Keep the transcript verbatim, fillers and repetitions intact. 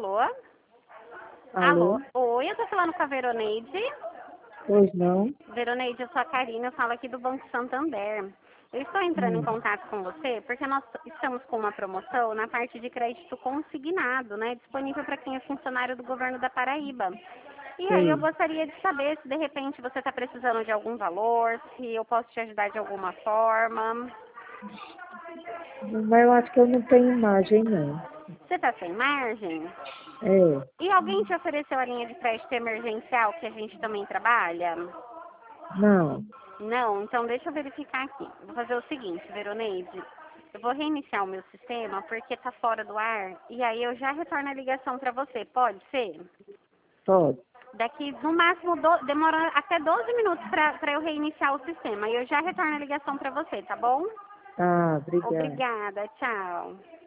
Alô? Alô? Alô? Oi, eu tô falando com a Veroneide. Pois não? Veroneide, eu sou a Karina, eu falo aqui do Banco Santander. Eu estou entrando em Hum, contato com você porque nós estamos com uma promoção na parte de crédito consignado, né? Disponível para quem é funcionário do governo da Paraíba. E aí eu sei. gostaria de saber se de repente você está precisando de algum valor, se eu posso te ajudar de alguma forma. Mas eu acho que eu não tenho imagem, não. Você está sem margem? É, E alguém te ofereceu a linha de crédito emergencial que a gente também trabalha? não. Não, então deixa eu verificar aqui. Vou fazer o seguinte, Veroneide. Eu vou reiniciar o meu sistema porque tá fora do ar e aí eu já retorno a ligação para você. Pode ser? Pode. Daqui no máximo do, demora até doze minutos para eu reiniciar o sistema e eu já retorno a ligação para você, tá bom? Tá, obrigada. Obrigada, tchau.